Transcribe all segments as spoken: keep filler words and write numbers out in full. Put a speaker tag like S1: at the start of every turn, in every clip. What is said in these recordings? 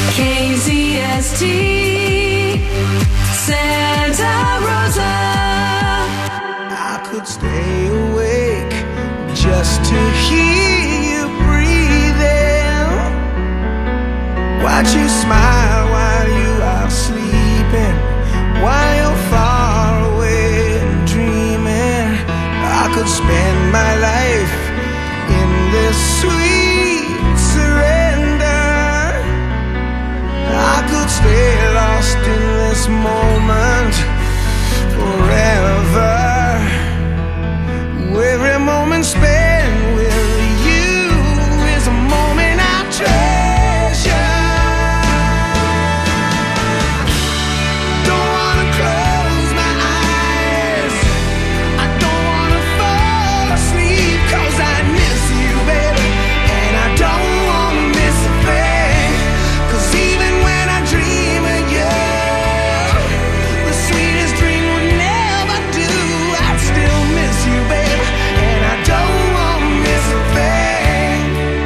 S1: K Z S T, Santa Rosa.
S2: I could stay awake just to hear you breathing. Watch you smile while you are sleeping, while you're far away and dreaming. I could spend my life in this sweet surrender. I could stay lost in this moment forever. Every moment spent with you is a moment I treasure. Don't wanna close my eyes, I don't wanna fall asleep, 'cause I miss you, baby, and I don't wanna miss a thing. 'Cause even when I dream of you, the sweetest dream would never do. I'd still miss you, baby, and I don't wanna miss a thing.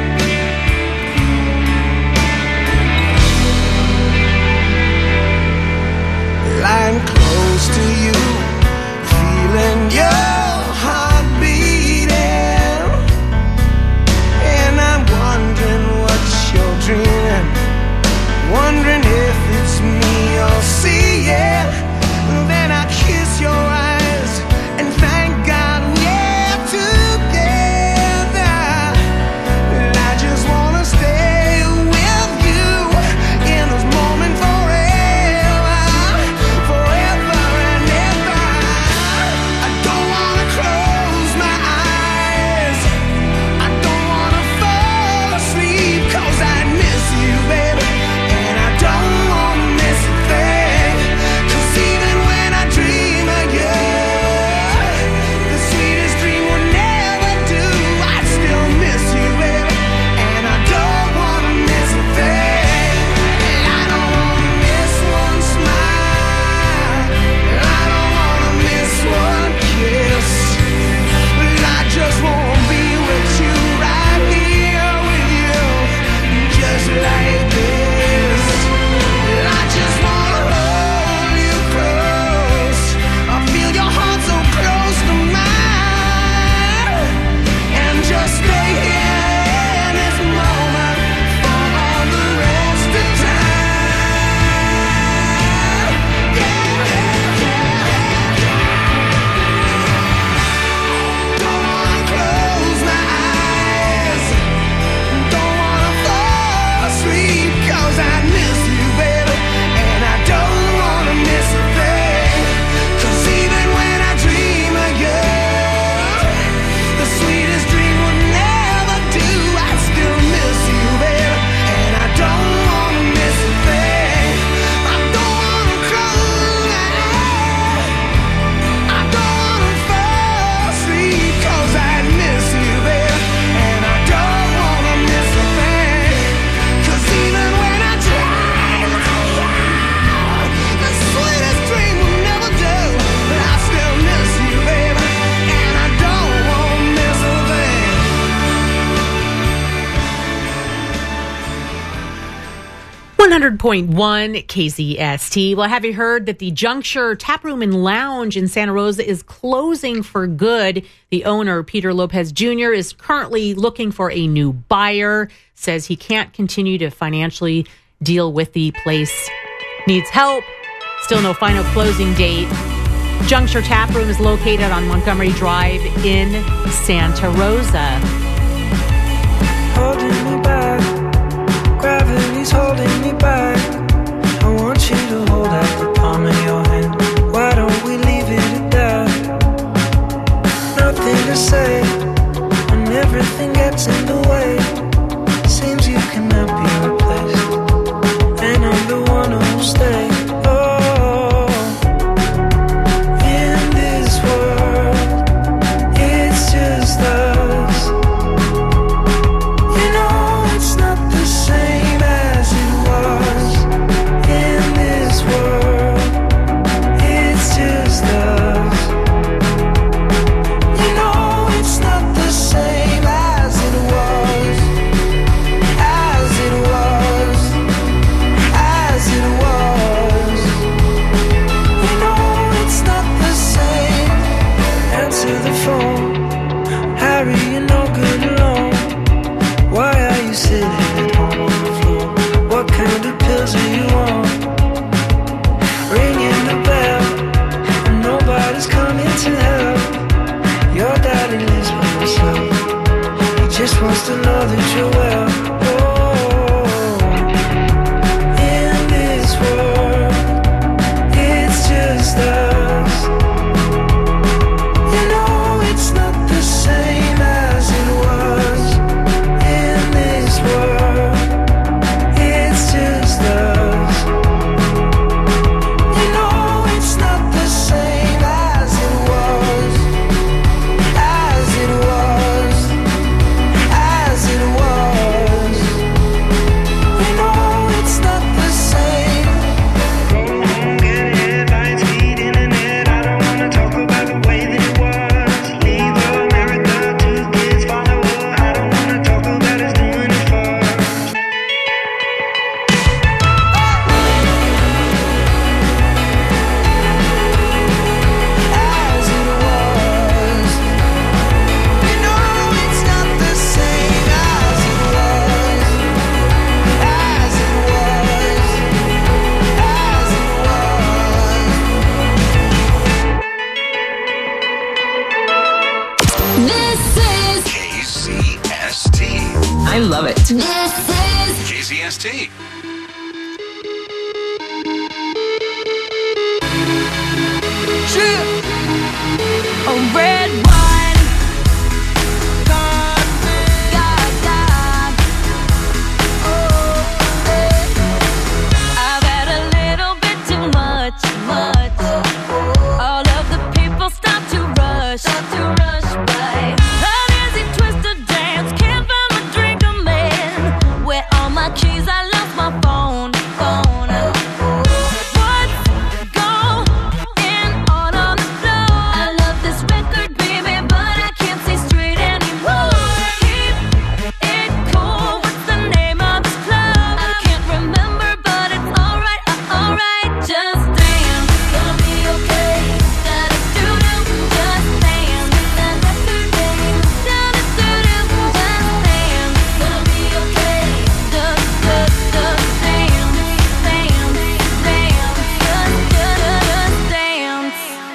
S2: Lying close to you, feeling your heart beating, and I'm wondering what you're dreaming, wondering if it's me you're seeing. Then I kiss your eyes and thank God we're together. And I just wanna stay with you in this moment forever, forever and ever. I don't wanna close my eyes, I don't wanna fall asleep, 'cause I miss you, baby, and I don't wanna miss a thing. 'Cause even when I dream of you, the sweetest dream will never do. I still miss you, baby, and I don't wanna miss a thing. And I don't wanna miss one smile, and I don't wanna miss one kiss. But I just wanna be with you, right here with you, just like this. And I just wanna hold you close, I feel your heart so close to mine, and just stay here in this moment for all the rest of time. Yeah, don't wanna close my eyes, don't wanna fall asleep, 'cause I miss you, baby, and I don't wanna miss a thing. 'Cause even when I dream of you, the sweetest dream will never do. I still miss you, baby, and I don't wanna miss a thing. I don't wanna close my eyes, I don't wanna fall asleep, 'cause I miss you, baby, and I don't wanna miss a thing. 'Cause even when I dream of you, the sweetest dream will never do. But I still miss you, baby, and I don't wanna miss a thing.
S3: one hundred point one K Z S T. Well, have you heard that the Juncture Tap Room and Lounge in Santa Rosa is closing for good? The owner, Peter Lopez Junior, is currently looking for a new buyer, says he can't continue to financially deal with the place. Needs help. Still no final closing date. Juncture Tap Room is located on Montgomery Drive in Santa Rosa.
S4: Holding me back, gravity's holding me back. I want you to hold out the palm of your hand. Why don't we leave it at that? Nothing to say when everything gets in the way. Seems you cannot be replaced, and I'm the one who'll stay. Oh, in this world, it's just us. to know that you're well. Oh, in this world, it's just us. You know it's not the same as it was. In this world, it's just us. You know it's not the same as it was. As it was. As it was. You know it's not the same.
S5: Go home, get headlines, feed internet. I don't wanna talk about the way that it was. Leave America, two kids follow her. I don't wanna talk about us doing it first.
S2: As it was. You know it's not the same as it was. As it was. As it was.
S1: This is
S6: K C S T.
S7: I love it.
S1: this is
S6: K C S T.
S1: a red wine. God, God. Oh, I've had a little bit too much, much. All of the people stop to rush, stop to rush by. An easy twisted dance, can't find my drink, I'm in. Where all my keys? I lost my phone, phone. What's going on on the floor? I love this record, baby, but I can't see straight anymore. Keep it cool. What's the name of this club? I can't remember, but it's alright, uh, alright. Just dance, gonna be okay. Da-da-doo-doo, just dance. Da-da-doo-doo, da-da-doo-doo, just dance. Gonna be okay. Da-da-da, dance, dance, dance. Just, just dance.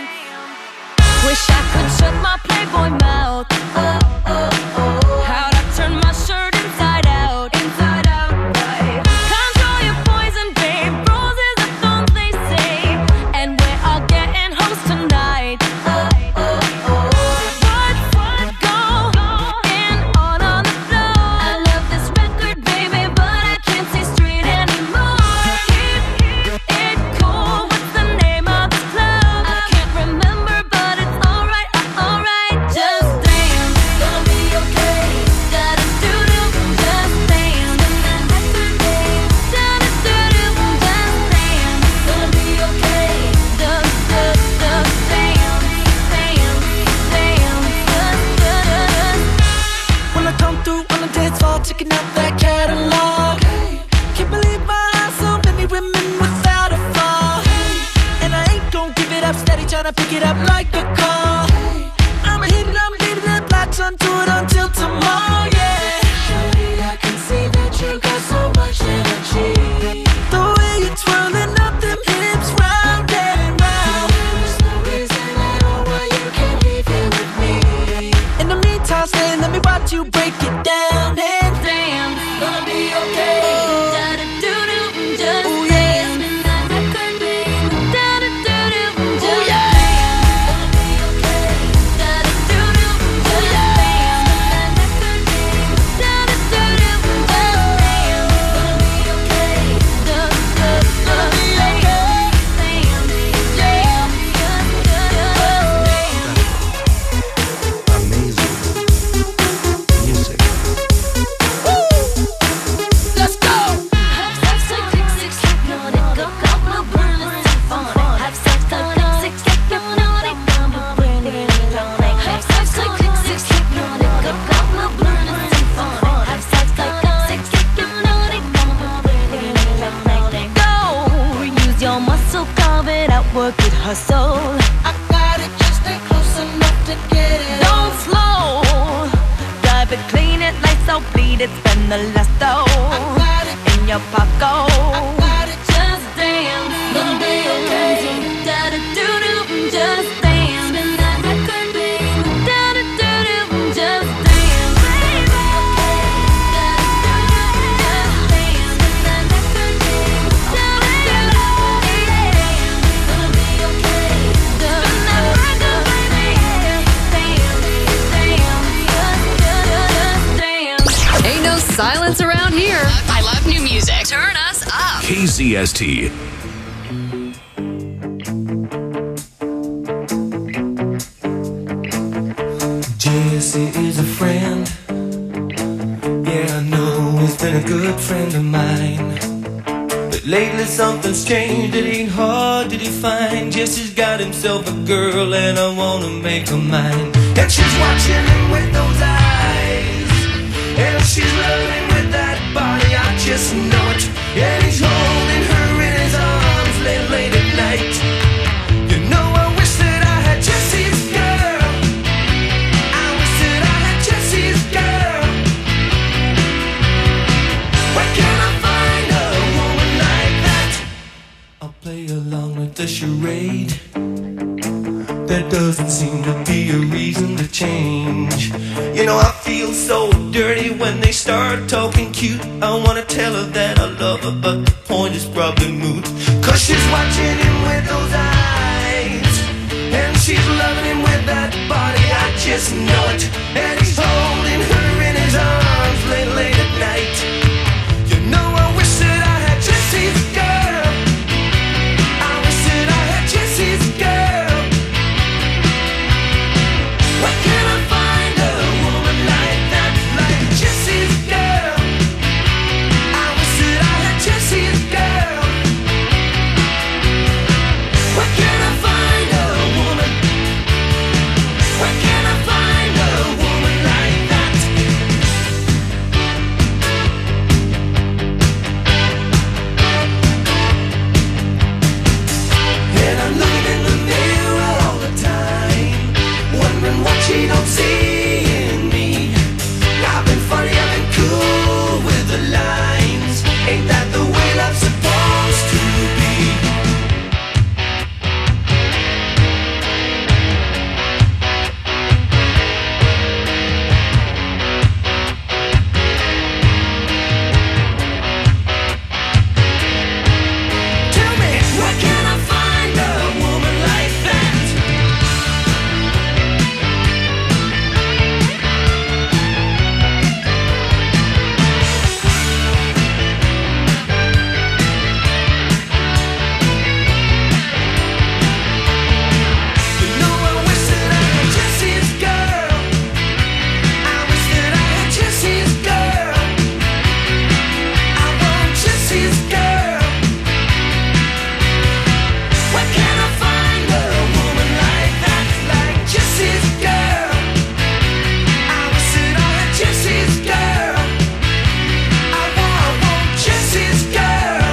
S1: Wish I could shut my Playboy mouth. Oh, oh, oh. How'd I turn my shirt inside out? Inside out, right. Control your poison, babe. Roses are thorns, they say. And we're all getting hoes tonight. Oh, oh, oh. What's going on on the floor? I love this record, baby, but I can't see straight anymore. Keep it cool. What's the name of this club? I can't remember, but it's alright, uh, alright. Just dance, gonna be okay. Da-da-doo-doo, just dance. Da-da-doo-doo, just dance. Gonna be okay. Da-da-da, dance, dance, dance. Da-da-da.
S4: When I come through on the dance floor, checking out that catalog. Can't believe my eyes, so many women without a flaw. And I ain't gon' give it up, steady tryna pick it up like a call. I'ma hit it, I'm leaving that blocks onto it until tomorrow, yeah. Shawty, I can see that you got so much energy. The way you're twirling up them hips round and round. There's no reason at all why you can't leave here with me. In the meantime, stay, let me watch you break it down and
S1: Dance, gonna be okay. Da-da-doo-doo, just
S4: Ooh, yeah.
S1: dance. That record, babe. Da-da-doo-doo, just
S4: Ooh, yeah.
S1: dance. Gonna be okay. Da-da-doo-doo, just dance. That record, babe. Da-da-doo-doo, just dance. Gonna be okay. Da-da-da, dance, dance, dance. Just, just dance.
S2: Amazing music.
S4: let's go.
S1: Have sex, like click, six, click, naughty, go, go, no, burn, it's fun. Have sex, like click, six, click, naughty, go, no, burn, it's lonely. Have sex, like click, six, click, naughty, go, go, no, burn, it's fun. Have sex, like click, six, click, naughty, go, no, burn, it's lonely. Go, use your muscle, carve it out, work it, hustle.
S4: I got it, just stay close enough to get it.
S1: Don't slow, drive it, clean it, lights out, bleed it, spend the last dough
S4: got it.
S1: in your pocket.
S4: got it.
S1: Just dance, gonna be okay. Da-da-doo-doo, just dance. Spin that record, babe. Da-da-doo-doo, just dance.
S7: no silence around here.
S8: I love new music.
S7: Turn us up.
S6: K Z S T.
S2: Jesse is a friend. Yeah, I know he's been a good friend of mine. But lately something's changed, it ain't hard to define. Jesse's got himself a girl and I wanna make her mine. And she's watching him with those eyes, and she's loving with that body, I just know it. And he's holding her in his arms late, late at night. You know I wish that I had Jesse's girl. I wish that I had Jesse's girl. Where can I find a woman like that? I'll play along with the charade. There doesn't seem to be a reason to change. You know I feel so dirty when they start talking cute. I wanna tell her that I love her, but the point is probably moot. Cause she's watching him with those eyes, and she's loving him with that body, I just know it. And he's holding her in his arms late, late at night. You know I wish that I had Jesse's girl. I wish that I had Jesse's girl. Where can I find a woman like that, like Jesse's girl? I wish that I had Jesse's girl. Where can I find a woman? Where can I find a woman like that? And I'm looking in the mirror all the time, wondering what she don't see in me. I've been funny, I've been cool with the lines. Ain't that the way love's supposed to be? Tell me, where can I find a woman like that? You know I wish that I had Jesse's girl. I wish that I had Jesse's girl. I want Jesse's girl. Where can I find a woman like that, like Jesse's girl? I wish that I had Jesse's girl. I want, I want Jesse's girl.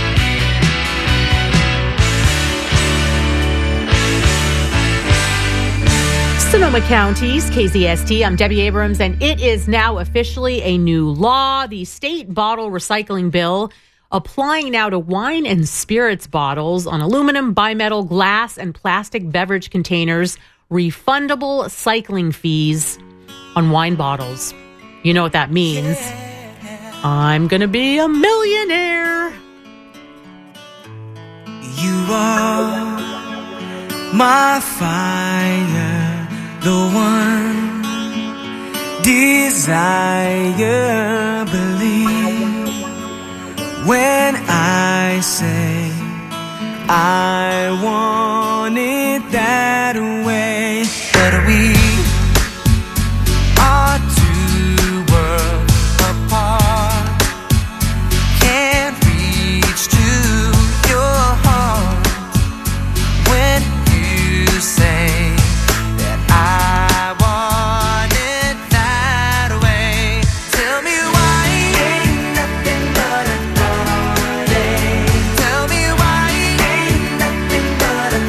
S3: Sonoma County's K Z S T. I'm Debbie Abrams, and it is now officially a new law. The state bottle recycling bill applying now to wine and spirits bottles on aluminum, bimetal, glass, and plastic beverage containers, refundable cycling fees on wine bottles. You know what that means. I'm going to be a millionaire.
S2: You are my fire, the one desire. Believe when I say I want it that way. But we are two worlds apart, can't reach to your heart when you say that I want it that way. Tell me why ain't nothing but a darling. Tell me why ain't nothing but a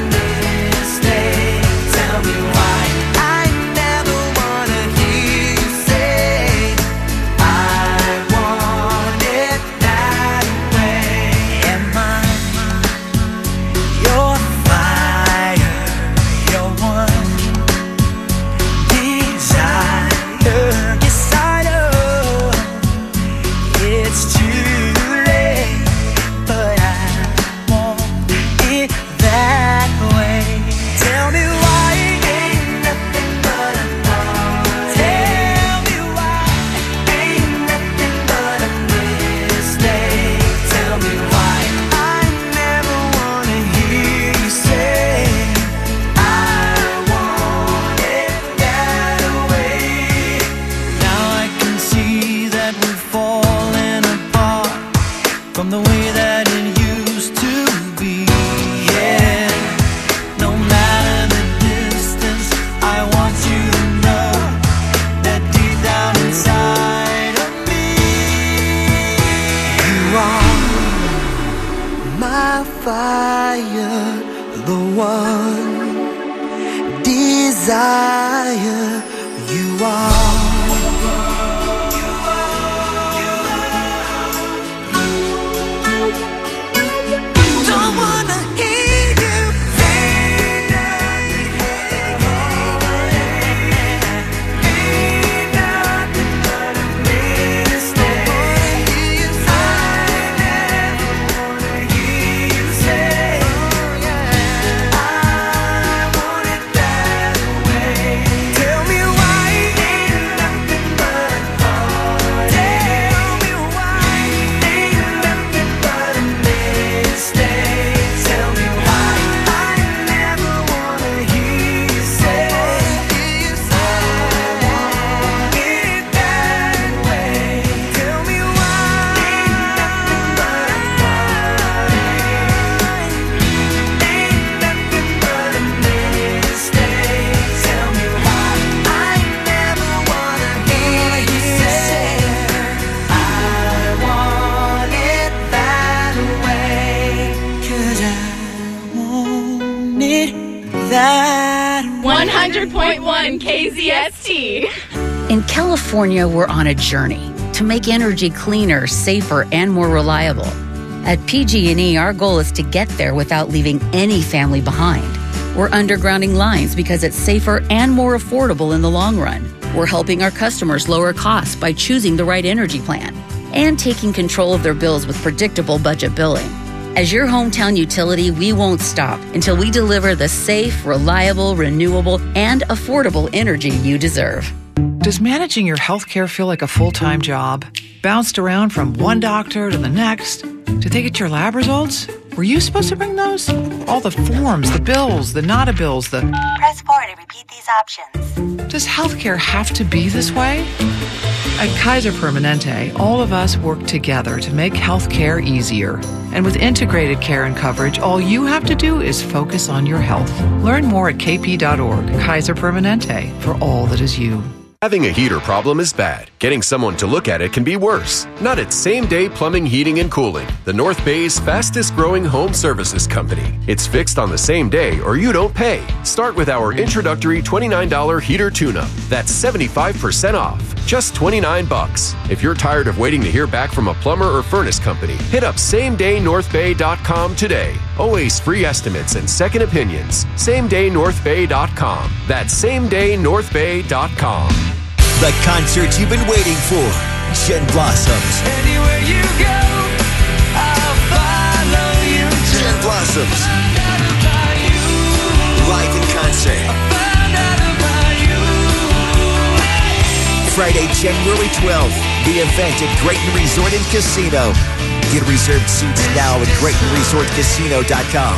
S4: the one desire you are. Don't wanna hear you say nothing, ain't nothing but a mistake. I never wanna hear you say, I want it that way. Tell me why ain't nothing but a heartache. Tell me why ain't nothing but a mistake. Tell me why I never wanna hear you say, I want it that way. Tell me why ain't nothing but a heartache. Ain't nothing but a mistake. Tell me why I never wanna hear you say, I want it that way. 'Cause I want it that way.
S7: one hundred point one K Z S T.
S8: In California, we're on a journey to make energy cleaner, safer, and more reliable. At P G and E, our goal is to get there without leaving any family behind. We're undergrounding lines because it's safer and more affordable in the long run. We're helping our customers lower costs by choosing the right energy plan and taking control of their bills with predictable budget billing. As your hometown utility, we won't stop until we deliver the safe, reliable, renewable, and affordable energy you deserve.
S9: Does managing your health care feel like a full-time job? Bounced around from one doctor to the next? Did they get your lab results? Were you supposed to bring those? All the forms, the bills, the nada bills, the...
S10: Press four to repeat these options.
S9: Does healthcare have to be this way? At Kaiser Permanente, all of us work together to make healthcare easier. And with integrated care and coverage, all you have to do is focus on your health. Learn more at k p dot org. Kaiser Permanente, for all that is you.
S11: Having a heater problem is bad. Getting someone to look at it can be worse. Not at Same Day Plumbing, Heating, and Cooling, the North Bay's fastest growing home services company. It's fixed on the same day or you don't pay. Start with our introductory twenty-nine dollars heater tune-up. That's seventy-five percent off. Just twenty-nine bucks. If you're tired of waiting to hear back from a plumber or furnace company, hit up same day north bay dot com today. Always free estimates and second opinions. same day north bay dot com. That's same day north bay dot com.
S12: The concert you've been waiting for. Jen Blossoms.
S4: Anywhere you go, I'll follow you.
S12: Jen Blossoms. Live in concert. Friday, January twelfth. The event at Grayton Resort and Casino. Get reserved seats now at grayton resort casino dot com.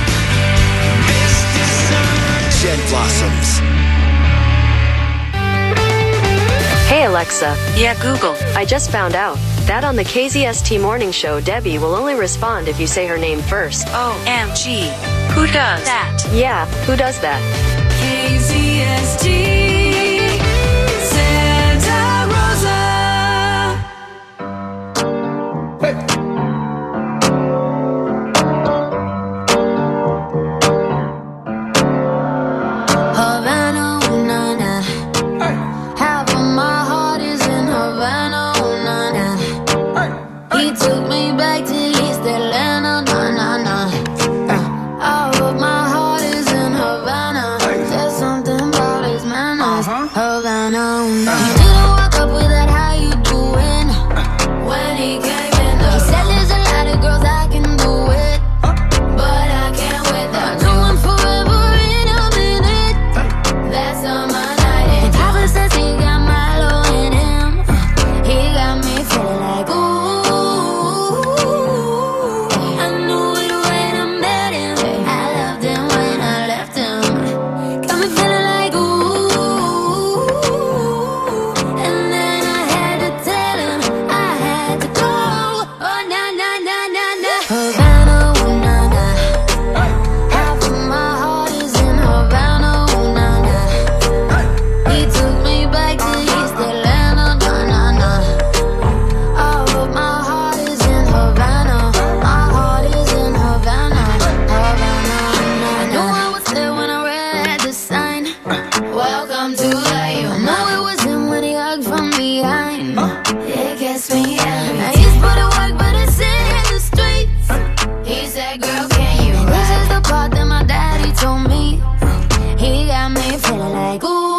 S12: Jen Blossoms.
S13: Hey Alexa.
S7: Yeah, Google.
S13: I just found out that on the K Z S T morning show, Debbie will only respond if you say her name first.
S7: O M G. Who does that?
S13: Yeah, who does that?
S1: K Z S T Santa Rosa. Havana, ooh, na, na. Half of my heart is in Havana, ooh, na, na. He took me back to East Atlanta, na, na, na. Uh, all of my heart is in Havana. There's something about his man. ask me out. I used to put it work, but it's in the streets. He said, girl, can you ride? This is the part that my daddy told me. He got me feeling like, ooh.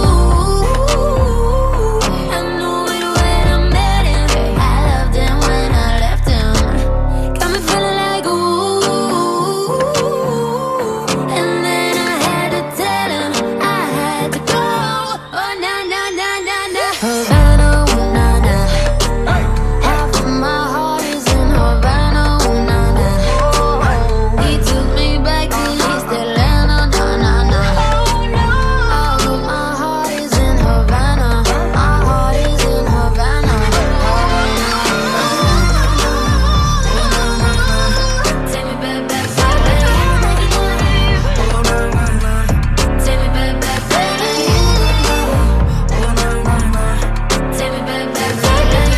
S1: I knew it when I met him. I loved him when I left him. Got me feeling like, ooh. And then I had to tell him I had to go. Oh, na, na, na, na, na. Havana, ooh, na, na. Half of my heart is in Havana, ooh, na, na. He took me back to East Atlanta, na, na, na. All of my heart is in Havana. My heart is in Havana. Take me back, back, back, back. Take me back, back, back. Take me back, back, back.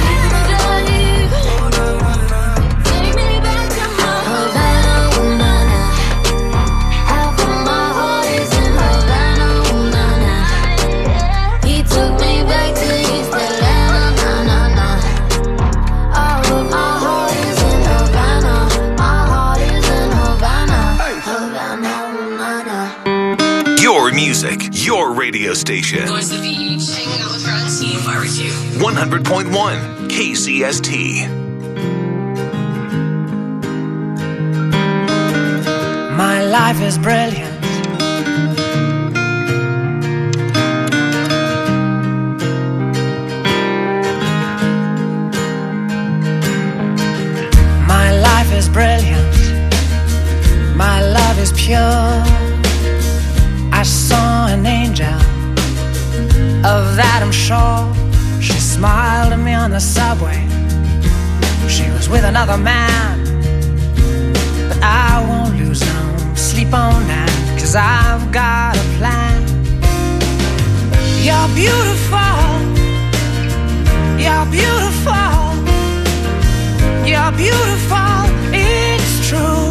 S1: Take me back to my Havana, ooh, na, na. Half of my heart is in Havana, ooh, na, na. He took me back to East Atlanta, na, na, na. All of my heart is in Havana. My heart is in Havana. Havana, ooh, na, na.
S6: Your music, your radio station.
S14: Voice of the beach, hanging out with friends, eating barbecue.
S6: one hundred point one K C S T.
S4: My life is brilliant. My life is brilliant. My love is pure. I saw an angel, of that I'm sure. She smiled at me on the subway. She was with another man, but I won't lose no sleep on that, 'cause I've got a plan. You're beautiful. You're beautiful. You're beautiful. It's true.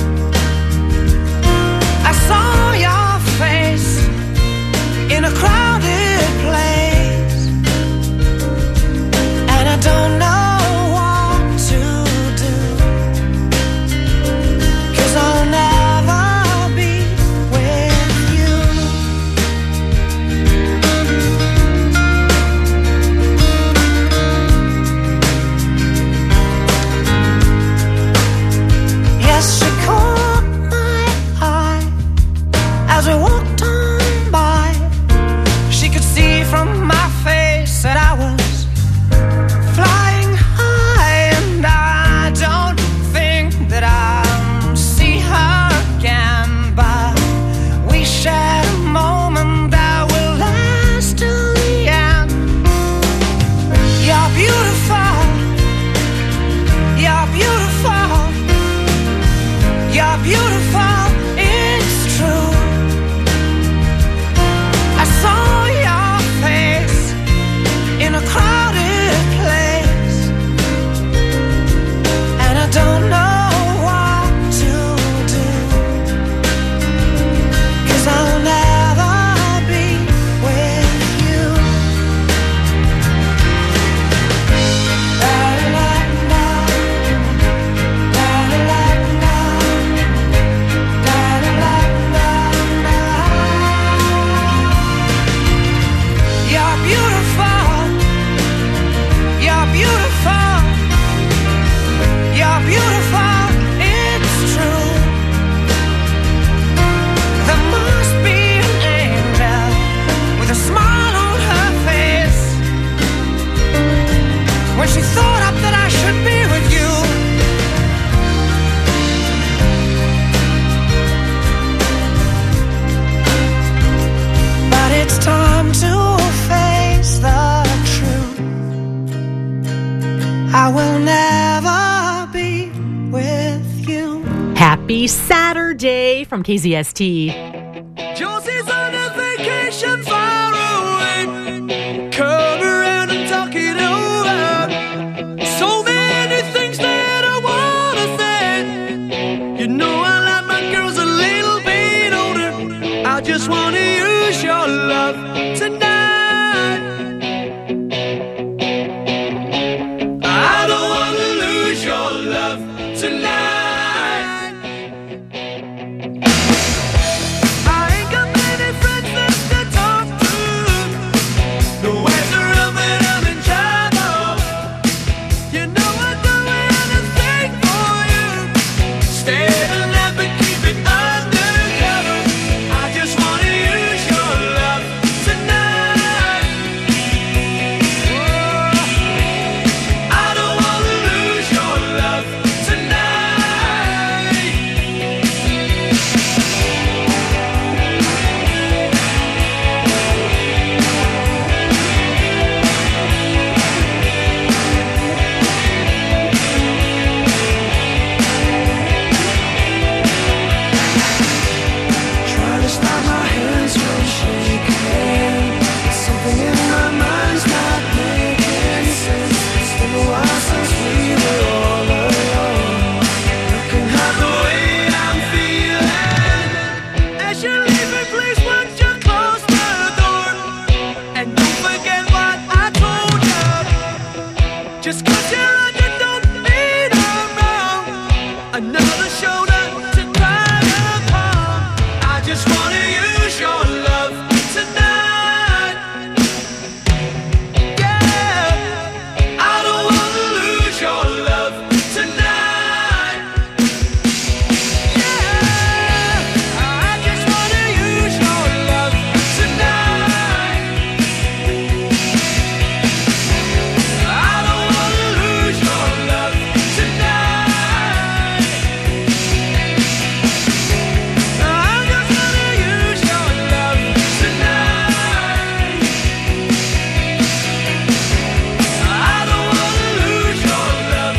S4: I saw your face in a crowded place, and I don't know what to do, 'cause I'll never be with you. Yes, she caught my eye as we walked on by. She could see from my face that I was flying high, and I don't think that I'll see her again, but we shared a moment that will last till the end. You're beautiful. You're beautiful. You're beautiful. It's true. I saw your face in a crowded place, and I don't know what to do, 'cause I'll never be with you. La, la, la. La, la, la. La, la, la, la. You're beautiful. You're beautiful. You're beautiful. It's true. There must be an angel with a smile on her face when she thought up that I should be with you. But it's time to face the truth. I will never be with you.
S3: Happy Saturday from K Z S T.
S2: Josie's on a vacation far away. Come around and talk it over. So many things that I wanna say. You know I like my girls a little bit older. I just wanna use your love tonight.
S4: you like I don't mean I'm wrong. Another shoulder to cry upon. I just wanna use your love tonight. Yeah, I don't wanna lose your love tonight. Yeah, I just wanna use your love tonight. I don't wanna lose your love tonight. I just wanna use your love tonight. I don't wanna lose your love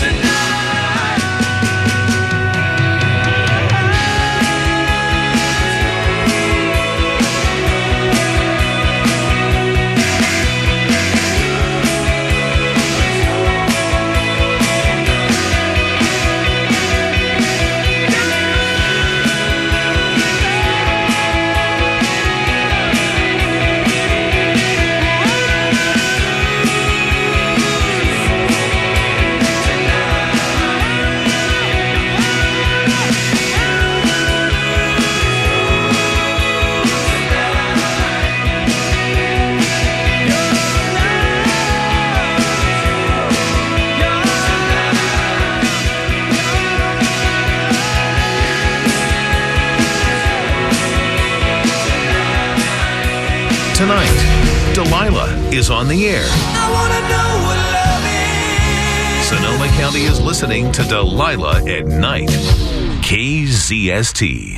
S6: Tonight, Delilah is on the air.
S4: I wanna know what love is.
S6: Sonoma County is listening to Delilah at night. K Z S T.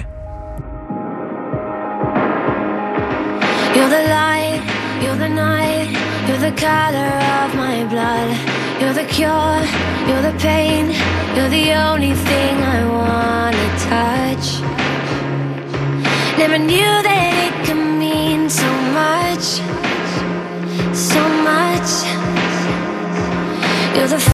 S1: You're the light, you're the night, you're the color of my blood. You're the cure, you're the pain, you're the only thing I wanna touch. Never knew that it could mean so much, so much. You're the